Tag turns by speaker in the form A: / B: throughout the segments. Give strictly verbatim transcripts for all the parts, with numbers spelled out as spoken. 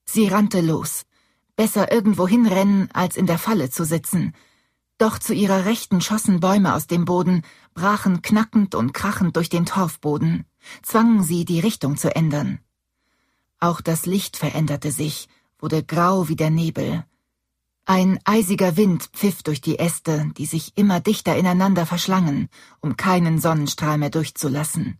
A: Sie rannte los. Besser irgendwo hinrennen, als in der Falle zu sitzen. Doch zu ihrer Rechten schossen Bäume aus dem Boden, brachen knackend und krachend durch den Torfboden, zwangen sie, die Richtung zu ändern. Auch das Licht veränderte sich, wurde grau wie der Nebel. Ein eisiger Wind pfiff durch die Äste, die sich immer dichter ineinander verschlangen, um keinen Sonnenstrahl mehr durchzulassen.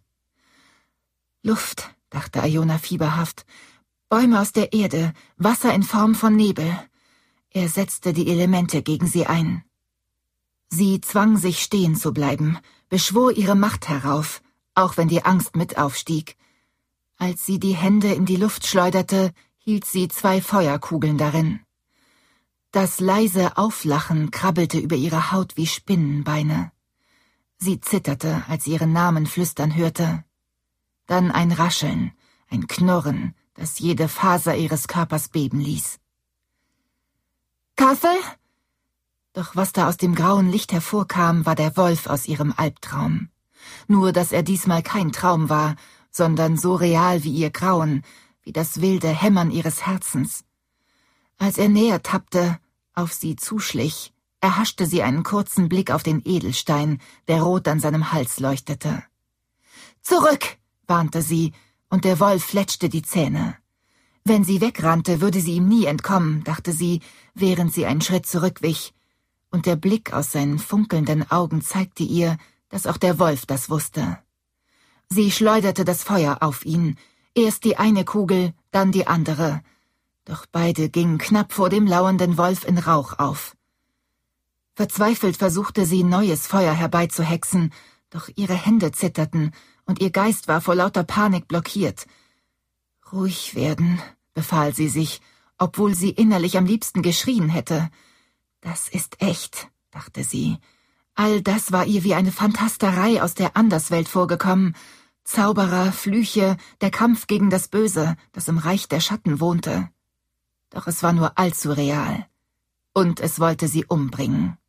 A: Luft, dachte Iona fieberhaft, Bäume aus der Erde, Wasser in Form von Nebel. Er setzte die Elemente gegen sie ein. Sie zwang sich stehen zu bleiben, beschwor ihre Macht herauf, auch wenn die Angst mit aufstieg. Als sie die Hände in die Luft schleuderte, hielt sie zwei Feuerkugeln darin. Das leise Auflachen krabbelte über ihre Haut wie Spinnenbeine. Sie zitterte, als sie ihren Namen flüstern hörte. Dann ein Rascheln, ein Knurren, das jede Faser ihres Körpers beben ließ. »Kassel?« Doch was da aus dem grauen Licht hervorkam, war der Wolf aus ihrem Albtraum. Nur, dass er diesmal kein Traum war, sondern so real wie ihr Grauen, wie das wilde Hämmern ihres Herzens. Als er näher tappte, auf sie zuschlich, erhaschte sie einen kurzen Blick auf den Edelstein, der rot an seinem Hals leuchtete. »Zurück«, warnte sie, und der Wolf fletschte die Zähne. Wenn sie wegrannte, würde sie ihm nie entkommen, dachte sie, während sie einen Schritt zurückwich, und der Blick aus seinen funkelnden Augen zeigte ihr, dass auch der Wolf das wusste. Sie schleuderte das Feuer auf ihn, erst die eine Kugel, dann die andere, doch beide gingen knapp vor dem lauernden Wolf in Rauch auf. Verzweifelt versuchte sie, neues Feuer herbeizuhexen, doch ihre Hände zitterten, und ihr Geist war vor lauter Panik blockiert. »Ruhig werden«, befahl sie sich, obwohl sie innerlich am liebsten geschrien hätte. »Das ist echt«, dachte sie. All das war ihr wie eine Phantasterei aus der Anderswelt vorgekommen. Zauberer, Flüche, der Kampf gegen das Böse, das im Reich der Schatten wohnte. Doch es war nur allzu real. Und es wollte sie umbringen.